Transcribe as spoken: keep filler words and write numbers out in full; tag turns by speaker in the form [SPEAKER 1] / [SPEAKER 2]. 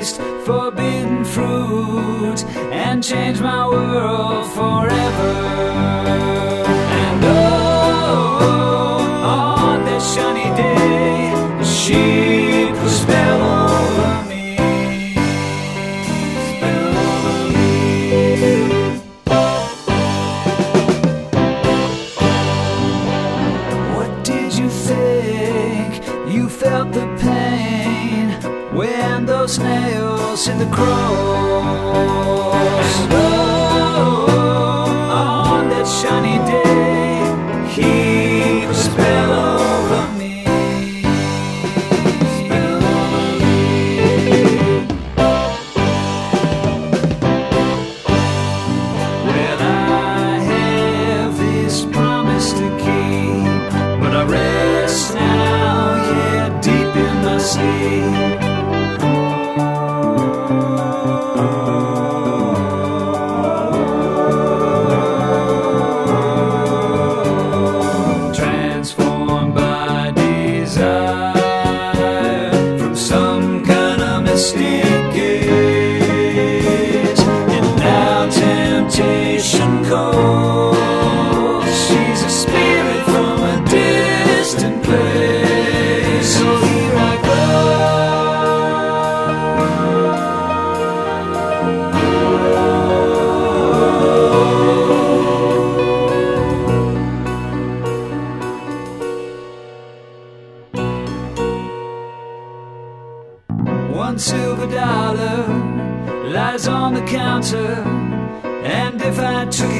[SPEAKER 1] taste forbidden fruit and change my world forever. And oh, on that sunny day, the sheep will spell over me, spell over me. What did you think? You felt the pain when those nails in the cross. And oh, on that shiny day, he could spell over me, spell over me. Well, I have this promise to keep, but I rest now, yeah, deep in my sleep. Transformed by desire from some kind of mystic gaze, and now temptation calls. She's a spirit from a distant place. So here I go. One silver dollar lies on the counter, and if I took